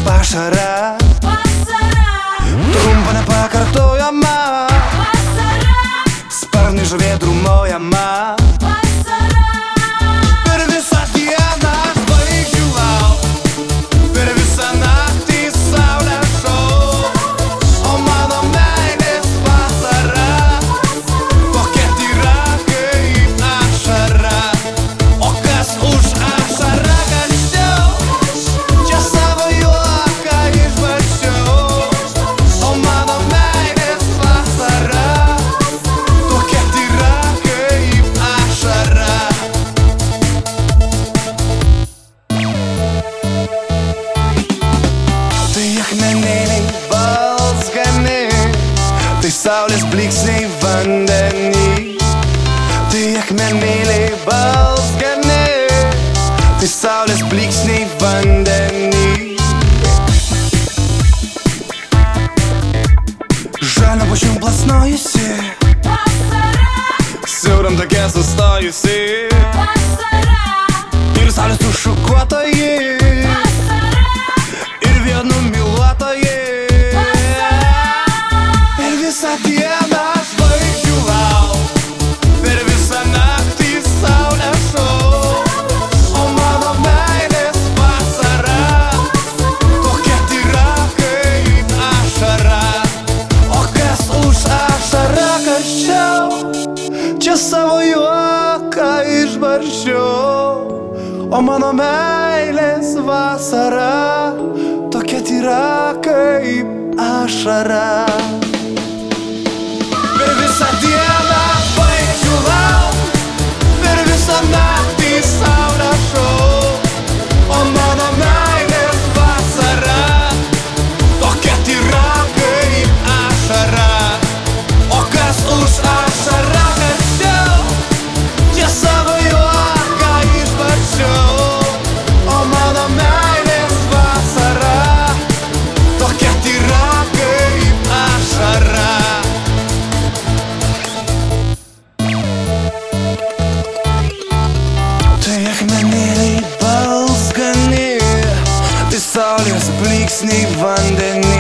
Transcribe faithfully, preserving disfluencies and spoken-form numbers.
Vasara, trumpa nepakartojama, sparnai žuvėdrų mojama. Per visą dieną žvaigždžių laukiu, per visą naktį saulę šau, o mano meilės vasara tokia tyra kaip ašara. O kas už ašarą karščiau, čia savo juoką išbarščiau, o mano meilės vasara tokia tyra kaip ašara. Tai akmenėliai balzgani, tai saulės blyksniai vandenį. Tai akmenėliai balzgani, tai saulės blyksniai vandenį. Žalia pušim plasnojusi, siauram tokia sustojusi, ir saulės sušukuotoji, ir vienų myluotoji. Per visą dieną žvaigždžių laukiu, per visą naktį saulę šau, o mano meilės vasara tokia tyra kaip ašara. O kas už ašarą karščiau, čia savo juoką išbarščiau, o mano meilės vasara tokia tyra kaip ašara. Per visą dieną žvaigždžių laukiu, per visą naktį saulę šau, o mano meilės vasara tokia tyra kaip ašara. O kas už ašarą karščiau, čia savo juoką išbarščiau, o mano meilės vasara tokia tyra kaip ašara. Tai akmenėliai balzgani, tai saulės blyksniai vandenį.